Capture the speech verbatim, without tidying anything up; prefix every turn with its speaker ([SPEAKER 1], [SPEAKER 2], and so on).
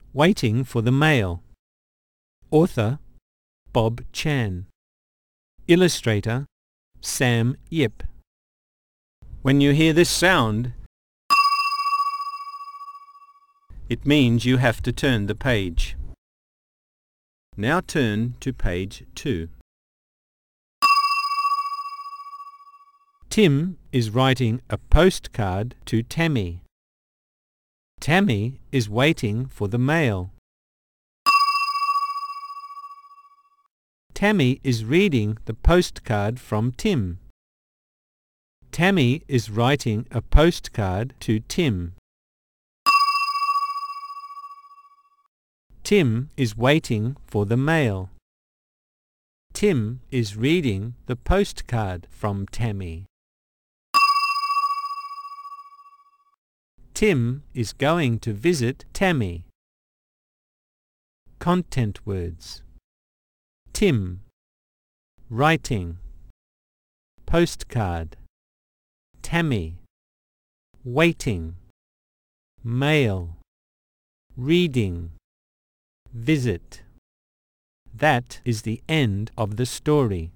[SPEAKER 1] Waiting for the Mail. Author Bob Chan. Illustrator Sam Yip. When you hear this sound, it means you have to turn the page. Now turn to page two. Tim is writing a postcard to Tammy. Tammy is waiting for the mail. Tammy is reading the postcard from Tim. Tammy is writing a postcard to Tim. Tim is waiting for the mail. Tim is reading the postcard from Tammy. Tim is going to visit Tammy. Content words: Tim, writing, postcard, Tammy, waiting, mail, reading, visit. That is the end of the story.